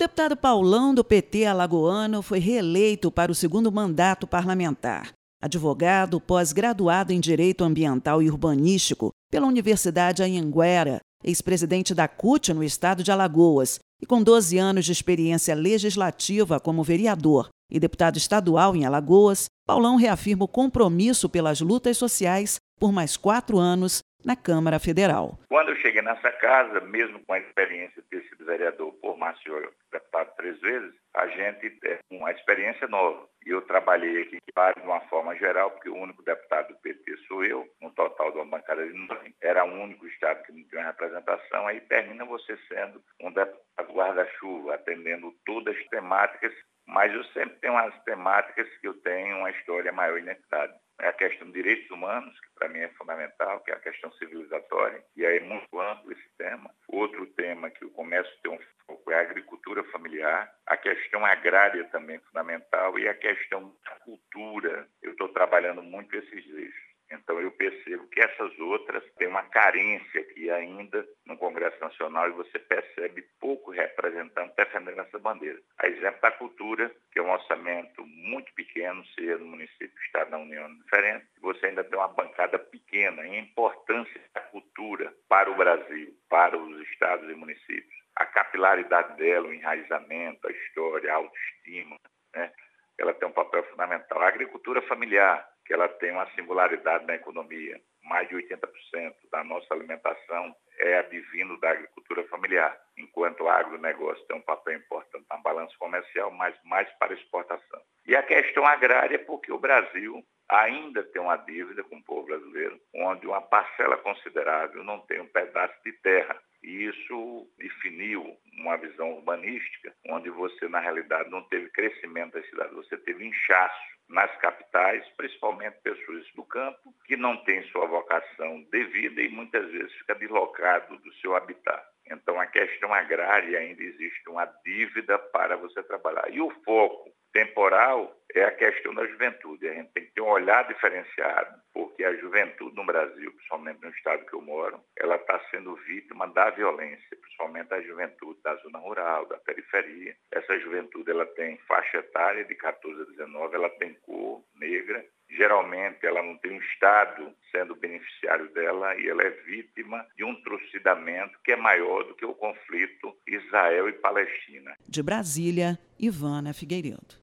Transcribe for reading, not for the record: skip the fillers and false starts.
deputado Paulão, do PT alagoano, foi reeleito para o segundo mandato parlamentar. Advogado pós-graduado em Direito Ambiental e Urbanístico pela Universidade Anhanguera, ex-presidente da CUT no estado de Alagoas e com 12 anos de experiência legislativa como vereador e deputado estadual em Alagoas, Paulão reafirma o compromisso pelas lutas sociais por mais 4 anos na Câmara Federal. Quando eu cheguei nessa casa, mesmo com a experiência de ter sido vereador por Maceió, deputado 3 vezes, a gente tem uma experiência nova. E eu trabalhei aqui de uma forma geral, porque o único deputado do PT sou eu, no total de uma bancada de 9. Era o único estado que não tinha representação, aí termina você sendo um deputado guarda-chuva, atendendo todas as temáticas, mas eu sempre tenho umas temáticas que eu tenho uma história maior identidade. É a questão de direitos humanos, que para mim é fundamental, que é a questão civilizatória, e aí é muito amplo esse tema. Outro tema que eu começo a ter um foco é a agricultura familiar, a questão agrária também é fundamental, e a questão da cultura. Eu estou trabalhando muito esses eixos. Então eu percebo que essas outras têm uma carência aqui ainda no Congresso Nacional e você percebe pouco representante defendendo essa bandeira. A exemplo da cultura, que é um orçamento muito pequeno, seja no município, estado, na União, diferente, você ainda tem uma bancada pequena em importância da cultura para o Brasil, para os estados e municípios. A capilaridade dela, o enraizamento, a história, a autoestima, né? Ela tem um papel fundamental. A agricultura familiar, que ela tem uma singularidade na economia. Mais de 80% da nossa alimentação é advindo da agricultura familiar, enquanto o agronegócio tem um papel importante na balança comercial, mas mais para exportação. E a questão agrária, porque o Brasil ainda tem uma dívida com o povo brasileiro, onde uma parcela considerável não tem um pedaço de terra. E isso definiu uma visão urbanística, onde você, na realidade, não teve crescimento das cidades, você teve inchaço nas capitais, principalmente pessoas do campo, que não têm sua vocação devida e muitas vezes fica deslocado do seu habitat. Então, a questão agrária ainda existe uma dívida para você trabalhar. E o foco temporal é a questão da juventude. A gente tem que ter um olhar diferenciado, porque a juventude no Brasil, principalmente no estado que eu moro, ela está sendo vítima da violência, principalmente a juventude da zona rural, da periferia. Essa juventude ela tem faixa etária de 14 a 19, ela tem cor negra. Geralmente ela não tem um Estado sendo beneficiário dela e ela é vítima de um trucidamento que é maior do que o conflito Israel e Palestina. De Brasília, Ivana Figueiredo.